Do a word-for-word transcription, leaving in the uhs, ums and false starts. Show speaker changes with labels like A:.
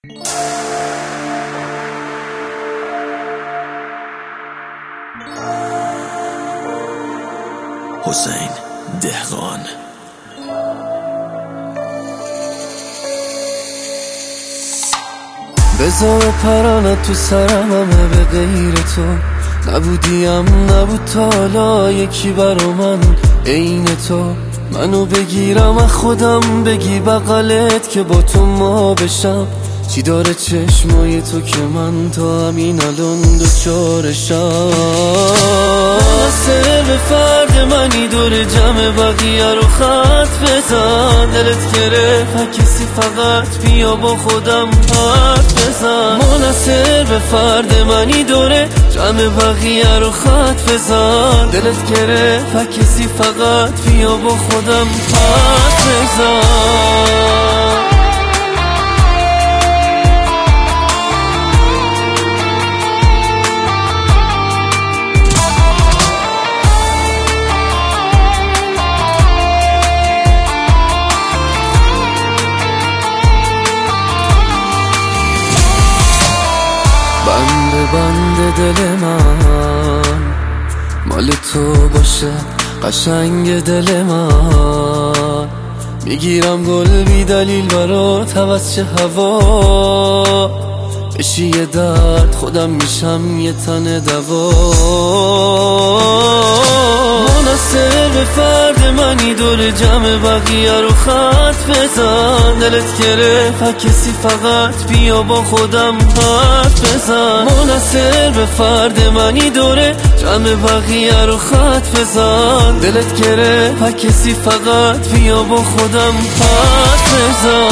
A: حسین دهقان.
B: بذار پرانت تو سرم همه به غیر تو نبودیم، نبود تا حالا یکی برا من عین تو. منو بگیرم از خودم بگی بغلت که با تو ما بشم. چی داره چشمای تو که من تا همین الان دوچارشم. سر به فرد منی دور جمع بقیه رو خط بزن. دلت گرفت کسی فقط بیا با خودم حرف بزن. منحصر به فرد منی دوره جمع بقیه رو خط بزن. دلت گرفت کسی فقط بیا با خودم حرف بزن. بنده بنده دل من مال تو باشه، قشنگ دل من. میگیرم گل بی دلیل برات عوض چه هوا. بشی یه درد خودم میشم یه تن دوا. منحصر به فرد منی دور جمع بقیه رو خط بزن. دلت گرفت کسی فقط بیا با خودم حرف بزن. منحصر به فرد منی دوره جمع بقیه رو خط بزن. دلت گرفت کسی فقط بیا با خودم حرف بزن.